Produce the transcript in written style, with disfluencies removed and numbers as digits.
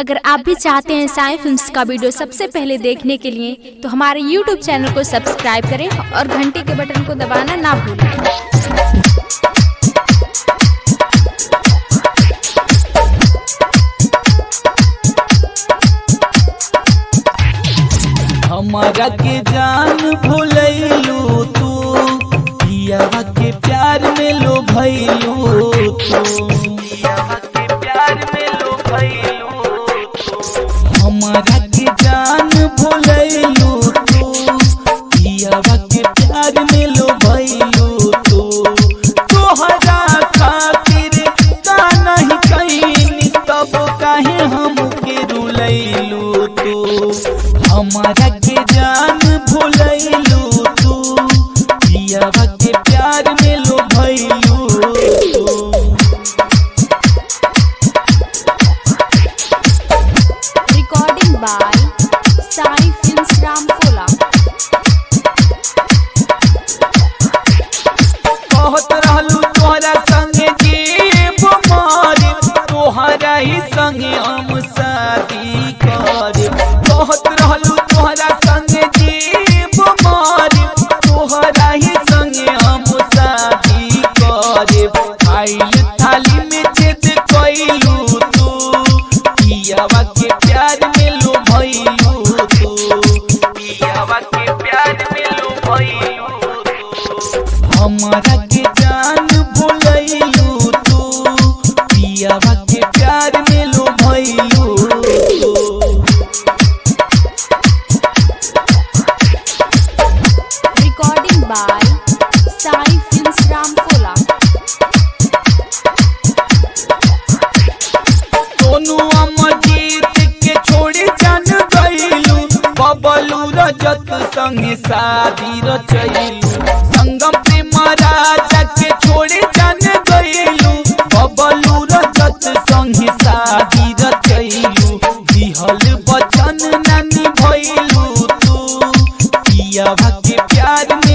अगर आप भी चाहते हैं साई फिल्म्स का वीडियो सबसे पहले देखने के लिए तो हमारे YouTube चैनल को सब्सक्राइब करें और घंटी के बटन को दबाना ना भूलें। हमारा के जान भूलैलू तू, पियावा के प्यार में लो भैलू तू, पियावा के प्यार में लो भैलू तू। हमारा के जान भूलैलू तू, पियावा के प्यार में लो भैलू तू। तोहरा खातिर का नहीं कहीं तब काहे हमके रुलैलू तू। हमारा के जान भूलैलू तू, पियावा के प्यार में लो भैलू तू। Recording by Sai films Ramkola. कहत रहलू तोहरा संगे जीव मारे, तोहरा ही संगे हम शादी करे। कहत रहलू तोहरा संगे जीव मारे, तोहरा ही संगे हम शादी करे। आइल थाली में छेद कइलू तू, पियावा के प्यार में लो भइलू तू, पियावा के प्यार में लो भइलू तू। हमारा के जान भूलैलू तू, पियावा के प्यार में लो भइलू तू। Recording by Sai films Ramkola. Sonu Amarjeet के छोड़ी जान गइलू, बबलू रजत संगे शादी रचैलू। संगम प्रेम राजा के छोड़ी जान गइलू, बबलू रजत संगे शादी रचैलू। दिहल वचन नानी भइलू तू, पियावा के प्यार में